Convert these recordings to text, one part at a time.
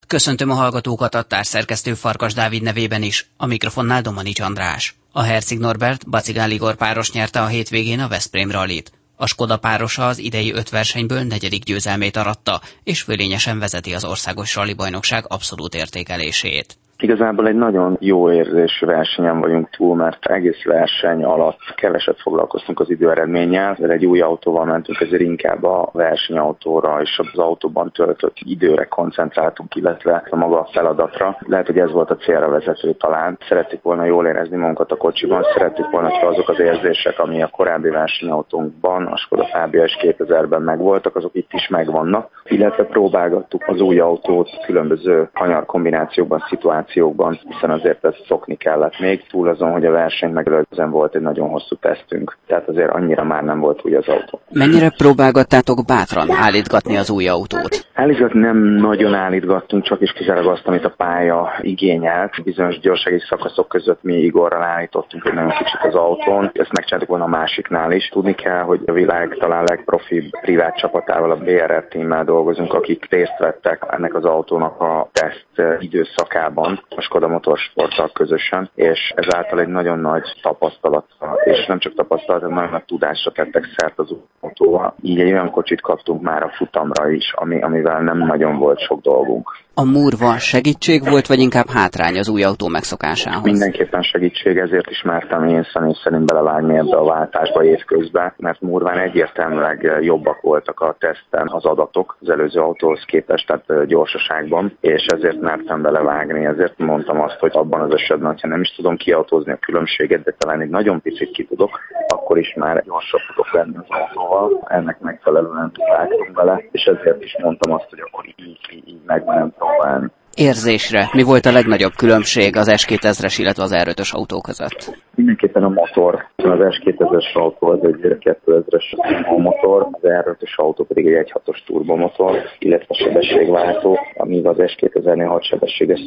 Köszöntöm a hallgatókat a társszerkesztő Farkas Dávid nevében is, a mikrofonnál Domanics András. A Herzig Norbert Bacigál Igor páros nyerte a hétvégén a Veszprém rallit. A Skoda párosa az idei 5 versenyből 4. győzelmét aratta, és fölényesen vezeti az országos rallybajnokság abszolút értékelését. Igazából egy nagyon jó érzésű versenyen vagyunk túl, mert egész verseny alatt keveset foglalkoztunk az időeredménnyel, de egy új autóval mentünk, ezért inkább a versenyautóra és az autóban töltött időre koncentráltunk, illetve a maga a feladatra. Lehet, hogy ez volt a célra vezető talán. Szerettük volna jól érezni magunkat a kocsiban, szerettük volna, hogy azok az érzések, ami a korábbi versenyautónkban, a Skoda Fabia és 2000-ben megvoltak, azok itt is megvannak, illetve próbálgattuk az új autót különböző kanyar kombinációkban, szituációkban, hiszen azért ezt szokni kellett még, túl azon, hogy a verseny megelőzően volt egy nagyon hosszú tesztünk, tehát azért annyira már nem volt új az autó. Mennyire próbálgattátok bátran állítgatni az új autót? Állítgatni nem nagyon állítgattunk, csak is kizárólag azt, amit a pálya igényelt. Bizonyos gyorsági szakaszok között mi Igorral állítottunk egy nagyon kicsit az autón, ezt megcsináltuk volna a másiknál is. Tudni kell, hogy a világ talán legprofibb privát csapatával, a BRR teammel dolgozunk, akik részt vettek ennek az autónak a teszt időszakában, a Skoda Motorsporttal közösen, és ezáltal egy nagyon nagy tapasztalatra, és nem csak tapasztalat, hanem nagyon nagy tudásra tettek szert az autóval. Így egy olyan kocsit kaptunk már a futamra is, amivel nem nagyon volt sok dolgunk. A múrva segítség volt, vagy inkább hátrány az új autó megszokásához? Mindenképpen segítség, ezért is mertem én személy szerint belevágni ebbe a váltásba évközben, mert múrván egyértelműleg jobbak voltak a teszten az adatok az előző autóhoz képest, tehát gyorsaságban, és ezért mertem belevágni, ezért mondtam azt, hogy abban az esetben, ha nem is tudom kiautózni a különbséget, de talán egy nagyon picit ki tudok, akkor is már gyorsabb tudok lenni az autóval, ennek megfelelően vágtunk bele, és ezért is mondtam azt, hogy akkor így megmenem próbálni. Érzésre mi volt a legnagyobb különbség az S2000-es, illetve az R5-ös autó között? Mindenképpen a motor. Az S2000-es autó az egy 2000-es motor, az R5-ös autó pedig egy 1.6-os turbomotor, illetve sebességváltó, amíg az S2000-nél 6 sebességes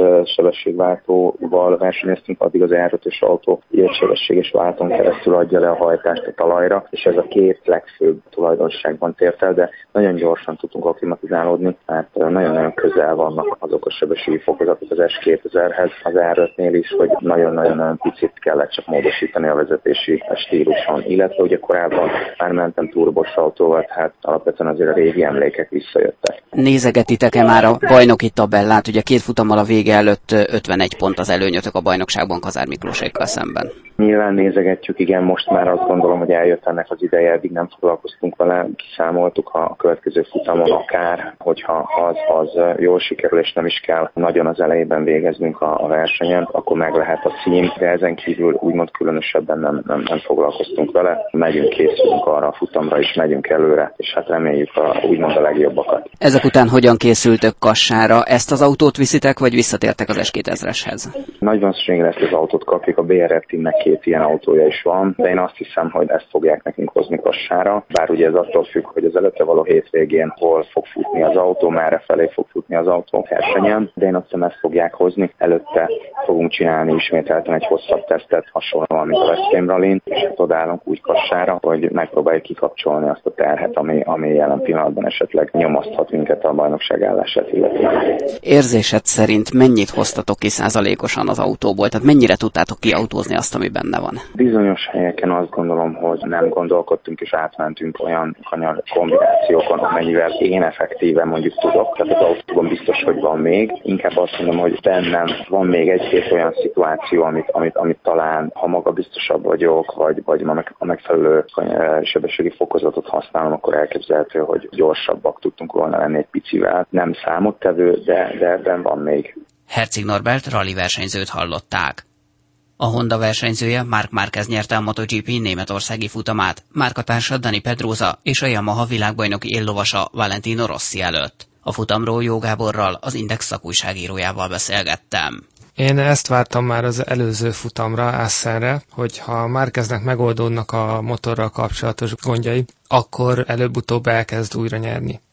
sebességváltóval versenyeztünk, addig az R5-ös autó egy sebességes váltón keresztül adja le a hajtást a talajra, és ez a két legfőbb tulajdonságban tért el, de nagyon gyorsan tudtunk akklimatizálódni, mert nagyon-nagyon közel vannak azok a sebességi fokozatok az S2000-hez, az R5-nél is, hogy nagyon-nagyon picit kellett csak módosítani a vezetési stíluson, illetve ugye korábban már mentem turbos autóval, hát alapvetően azért a régi emlékek visszajöttek. Nézegetitek-e már a bajnoki tabellát? Ugye 2 futammal a vége előtt 51 pont az előnyötök a bajnokságban Kazár Miklósékkal szemben. Nyilván nézegetjük, igen, most már azt gondolom, hogy eljött ennek az ideje, eddig nem foglalkoztunk vele, kiszámoltuk a következő futamon akár, hogyha az jól sikerül, és nem is kell nagyon az elejében végeznünk a versenyen, akkor meg lehet a cím, de ezen kívül úgymond különösebben nem foglalkoztunk vele. Megyünk, készülünk arra a futamra is, megyünk előre, és hát reméljük úgymond a legjobbakat. Ezek után hogyan készültök Kassára? Ezt az autót viszitek, vagy visszatértek az S2000-eshez? Nagy valószínűleg ezt az autót kapjuk, a BRR teamnek 2 ilyen autója is van, de én azt hiszem, hogy ezt fogják nekünk hozni Kassára, bár ugye ez attól függ, hogy az előtte való hétvégén hol fog futni az autó, merre felé fog futni az autó versenyen, de én azt hiszem, ezt fogják hozni. Előtte fogunk csinálni ismételten egy hosszabb tesztet, hasonlóan, mint a Veszprém rallin, és hát odállunk úgy Kassára, hogy megpróbáljuk kikapcsolni azt a terhet, ami jelen pillanatban esetleg nyomaszthat minket a bajnokság állását illetve. Érzésed szerint mennyit hoztatok ki százalékosan az autóból? Tehát mennyire tudtátok kiautózni azt, ami benne van? Bizonyos helyeken azt gondolom, hogy nem gondolkodtunk és átmentünk olyan kanyar kombinációkon, amennyivel én effektíven mondjuk tudok. Tehát az autóban biztos, hogy van még. Inkább azt mondom, hogy bennem van még egy-két olyan szituáció, amit talán, ha magabiztosabb vagyok, vagy a megfelelő sebességi fokozatot használom, akkor elképzelhető, hogy gyorsabbak tudtunk volna lenni egy picivel. Nem számottevő, de ebben van még. Herzig Norbert rally versenyzőt hallották. A Honda versenyzője Marc Márquez nyerte a MotoGP németországi futamát, márkatársa Dani Pedrosa és a Yamaha világbajnoki éllovasa Valentino Rossi előtt. A futamról Jó Gáborral, az Index szakújságírójával beszélgettem. Én ezt vártam már az előző futamra, Assenre, hogy ha Márqueznek megoldódnak a motorral kapcsolatos gondjai, akkor előbb-utóbb elkezd újra nyerni.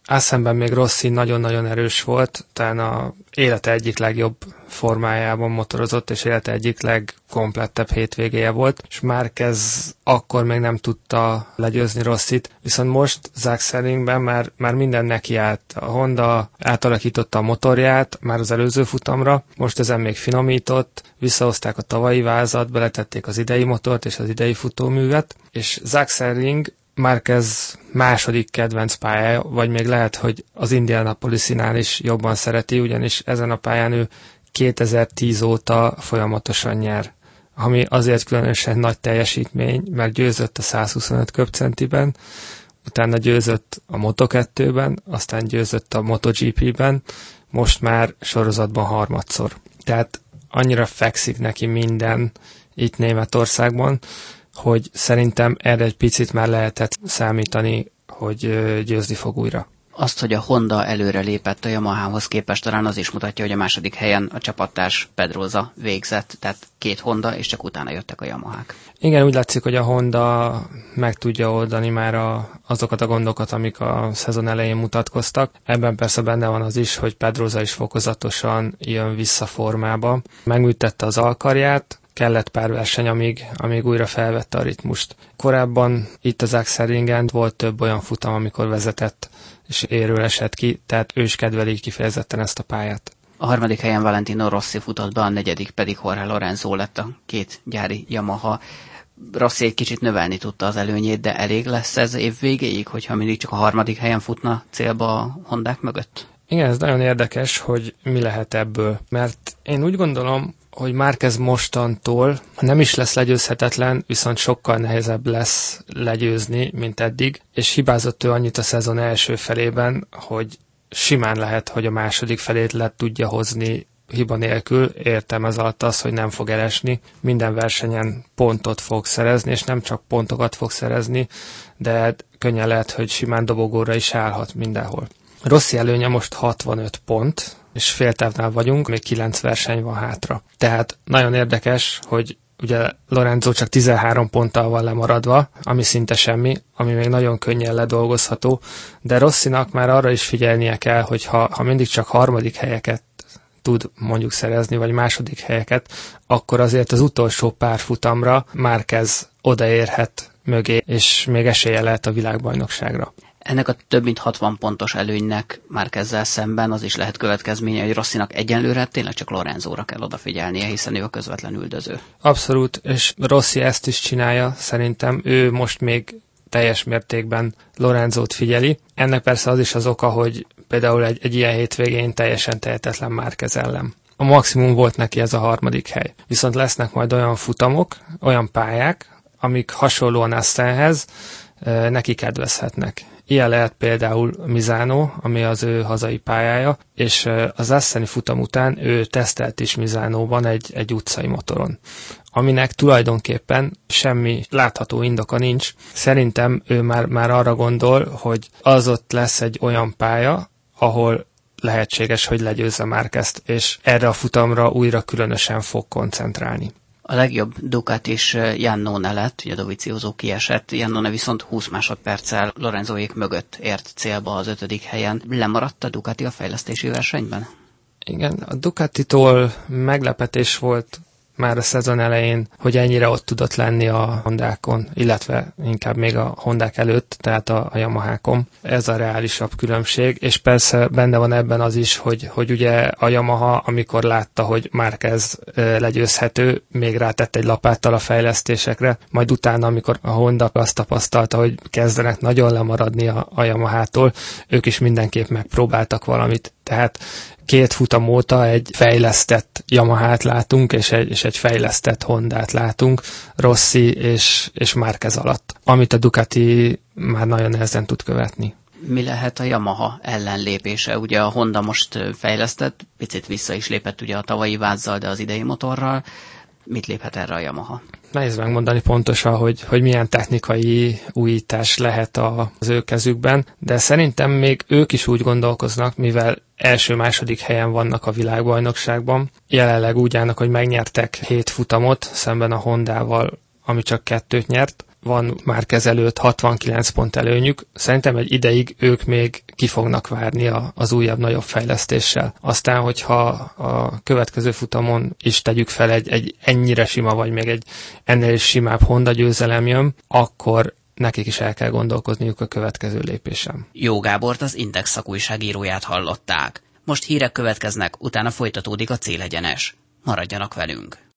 Assenben még Rossi nagyon-nagyon erős volt, talán a élete egyik legjobb formájában motorozott, és élete egyik legkomplettebb hétvégéje volt, és Márquez akkor még nem tudta legyőzni Rossit, viszont most Sachsenringben már minden neki állt. A Honda átalakította a motorját már az előző futamra, most ezen még finomított, visszahozták a tavalyi vázat, beletették az idei motort és az idei futóművet, és Sachsenring Márquez második kedvenc pályája, vagy még lehet, hogy az Indianapolis-nál is jobban szereti, ugyanis ezen a pályán ő 2010 óta folyamatosan nyer, ami azért különösen nagy teljesítmény, mert győzött a 125 köbcentiben, utána győzött a Moto2-ben, aztán győzött a MotoGP-ben, most már sorozatban harmadszor. Tehát annyira fekszik neki minden itt Németországban, hogy szerintem erre egy picit már lehetett számítani, hogy győzni fog újra. Azt, hogy a Honda előre lépett a Yamahához képest, talán az is mutatja, hogy a második helyen a csapattárs Pedrosa végzett, tehát 2 Honda, és csak utána jöttek a Yamahák. Igen, úgy látszik, hogy a Honda meg tudja oldani már azokat a gondokat, amik a szezon elején mutatkoztak. Ebben persze benne van az is, hogy Pedrosa is fokozatosan jön vissza formába. Megműtette az alkarját, kellett pár verseny, amíg újra felvette a ritmust. Korábban itt az Sachsenringen volt több olyan futam, amikor vezetett, és érről esett ki, tehát ő is kedveli kifejezetten ezt a pályát. A harmadik helyen Valentino Rossi futott be, a negyedik pedig Jorge Lorenzo lett, a 2 gyári Yamaha. Rossi egy kicsit növelni tudta az előnyét, de elég lesz ez év végéig, hogyha mindig csak a harmadik helyen futna célba a Hondák mögött? Igen, ez nagyon érdekes, hogy mi lehet ebből, mert én úgy gondolom, hogy Márquez mostantól nem is lesz legyőzhetetlen, viszont sokkal nehezebb lesz legyőzni, mint eddig, és hibázott ő annyit a szezon első felében, hogy simán lehet, hogy a második felét le tudja hozni hiba nélkül. Értem ez alatt az, hogy nem fog elesni, minden versenyen pontot fog szerezni, és nem csak pontokat fog szerezni, de könnyen lehet, hogy simán dobogóra is állhat mindenhol. Rossi előnye most 65 pont, és féltávnál vagyunk, még 9 verseny van hátra. Tehát nagyon érdekes, hogy ugye Lorenzo csak 13 ponttal van lemaradva, ami szinte semmi, ami még nagyon könnyen ledolgozható, de Rossinak már arra is figyelnie kell, hogy ha mindig csak harmadik helyeket tud mondjuk szerezni, vagy második helyeket, akkor azért az utolsó pár futamra Márquez odaérhet mögé, és még esélye lehet a világbajnokságra. Ennek a több mint 60 pontos előnynek Márquezzel szemben az is lehet következménye, hogy Rossinak egyenlőre tényleg csak Lorenzóra kell odafigyelnie, hiszen ő a közvetlen üldöző. Abszolút, és Rossi ezt is csinálja, szerintem ő most még teljes mértékben Lorenzót figyeli. Ennek persze az is az oka, hogy például egy ilyen hétvégén teljesen tehetetlen Márquez ellen. A maximum volt neki ez a harmadik hely. Viszont lesznek majd olyan futamok, olyan pályák, amik hasonlóan Assenhez neki kedvezhetnek. Ilyen lehet például Misano, ami az ő hazai pályája, és az Asseni futam után ő tesztelt is Misánóban egy utcai motoron, aminek tulajdonképpen semmi látható indoka nincs. Szerintem ő már arra gondol, hogy az ott lesz egy olyan pálya, ahol lehetséges, hogy legyőzze Márquezt, és erre a futamra újra különösen fog koncentrálni. A legjobb Ducatis Iannone lett, ugye Dovizioso kiesett, Iannone viszont 20 másodperccel Lorenzóék mögött ért célba az 5. helyen. Lemaradt a Ducati a fejlesztési versenyben? Igen, a Ducatitól meglepetés volt már a szezon elején, hogy ennyire ott tudott lenni a Hondákon, illetve inkább még a Hondák előtt, tehát a Yamahákon. Ez a reálisabb különbség, és persze benne van ebben az is, hogy ugye a Yamaha, amikor látta, hogy Márquez legyőzhető, még rátett egy lapáttal a fejlesztésekre, majd utána, amikor a Honda azt tapasztalta, hogy kezdenek nagyon lemaradni a Yamahától, ők is mindenképp megpróbáltak valamit. Tehát 2 futam óta egy fejlesztett Yamahát látunk, és egy fejlesztett Hondát látunk, Rossi és Márquez alatt, amit a Ducati már nagyon nehezen tud követni. Mi lehet a Yamaha ellenlépése? Ugye a Honda most fejlesztett, picit vissza is lépett ugye a tavalyi vázzal, de az idei motorral. Mit léphet erre a Yamaha? Nehéz megmondani pontosan, hogy milyen technikai újítás lehet az ő kezükben, de szerintem még ők is úgy gondolkoznak, mivel első-második helyen vannak a világbajnokságban. Jelenleg úgy állnak, hogy megnyertek 7 futamot szemben a Hondával, ami csak 2 nyert. Van Márquez előtt 69 pont előnyük. Szerintem egy ideig ők még ki fognak várni az újabb, nagyobb fejlesztéssel. Aztán, hogyha a következő futamon is tegyük fel egy ennyire sima, vagy még egy ennél is simább Honda győzelem jön, akkor nekik is el kell gondolkozniuk a következő lépésen. Jó Gábort, az Index szakújságíróját hallották. Most hírek következnek, utána folytatódik a Célegyenes. Maradjanak velünk!